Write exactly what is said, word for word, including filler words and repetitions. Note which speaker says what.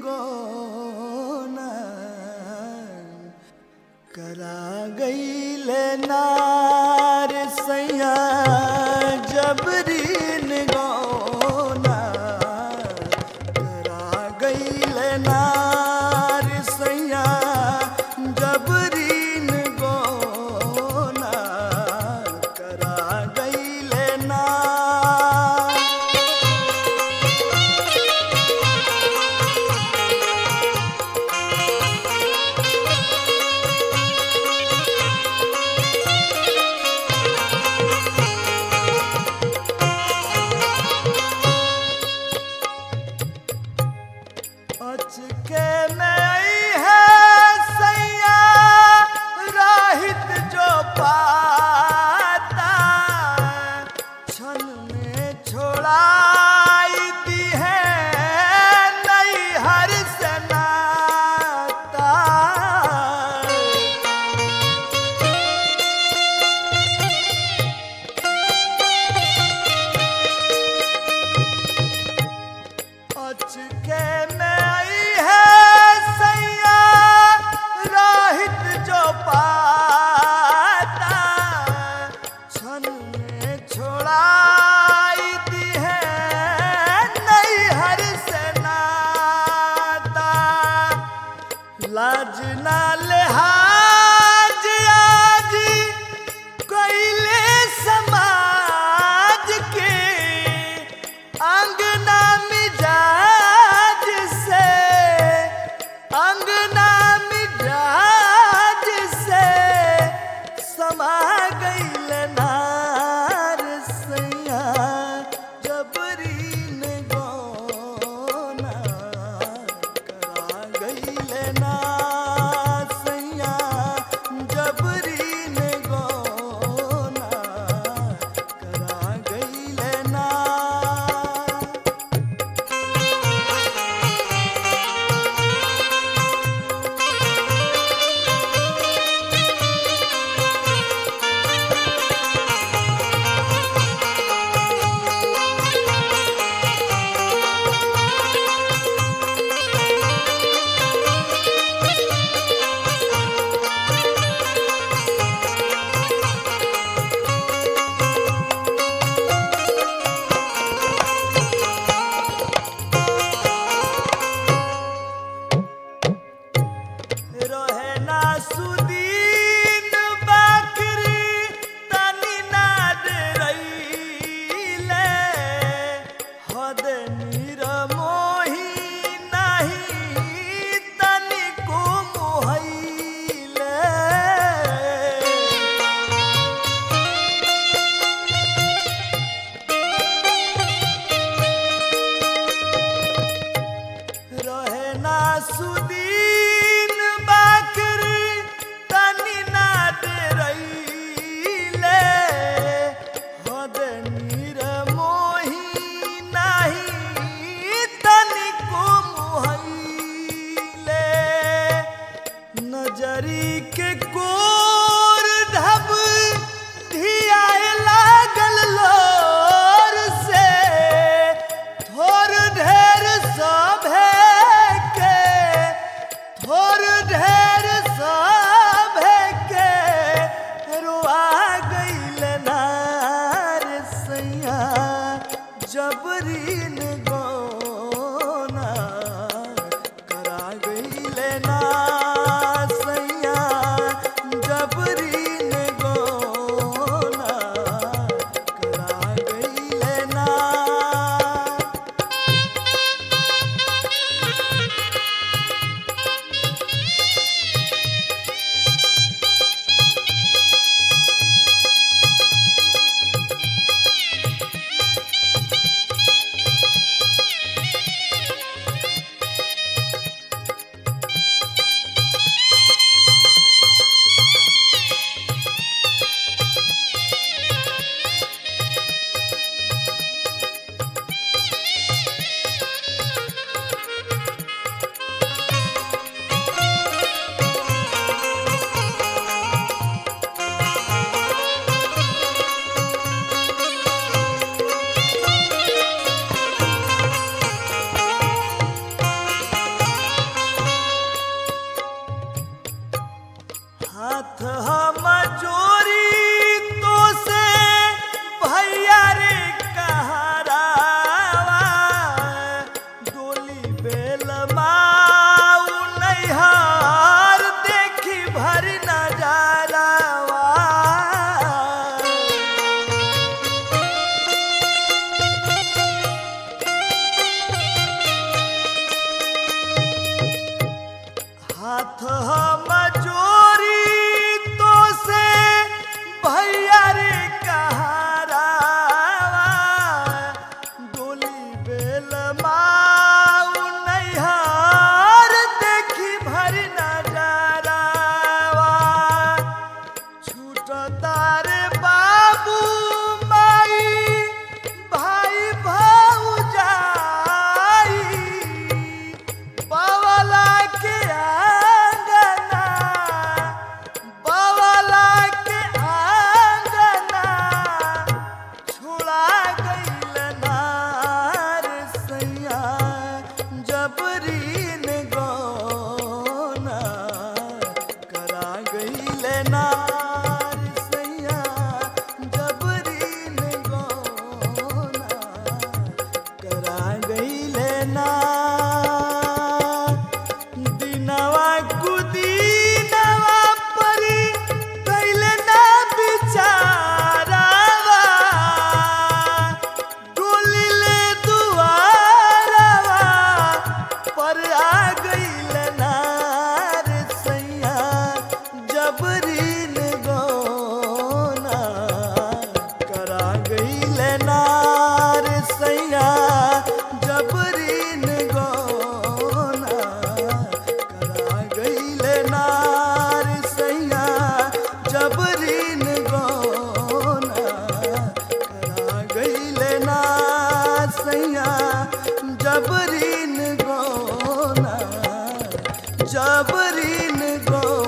Speaker 1: गौना करा गईले नार सैया जबरीन गौना करा गईले नार सैया जबरीन गौना करा गईले नार। अचके में आई है सैया राहित जो पाता छन में छोड़ाई दी है नई हर से नाता। अचके में आई है सैया राहित जो पाता छन में छोड़ाई दी है नई हर से नाता। लाज ना लिहाज आज कोइले समाज के अंगना मिजाज से अंगना मिजाज से समा गईल नार सैया जबरीन गौना करा गईल नार सैया जबरीन गौना करा गईल नार। रहे ना सुदीन बाकरी तनी नाद रईले हद नीर मोही नहीं तनी को मोहैले। रहे ना सुदीन बाकरी तनी नाद रईले हद नीर मोही नहीं तनी को मोहैले। नजरी के कोर ढब धियाए लागल लोर से थोर ढेर सभे के हम जोरी तो से भैया रे कहारावा डोली बेल माऊ नैहार देखी भर नजरावा छूटता रे बाबू माई भाई भौजाई बावला के आंगना बावला के आंगना छोड़ा गइल नार सैया जबरीन गौना करा गइल नार सैया जबरीन गौना करा गइल नार दिनवा कुदीनवा परी कैल ना बिचारावा डोली ले दुआरवा पर आ गइल नार सैया जबरीन गौना करा गइल नार सैया जबरीन गौना करा गइल नार सैया जबरीन गौना करा गइल नार सैया जबरीन गौना जबरीन गौना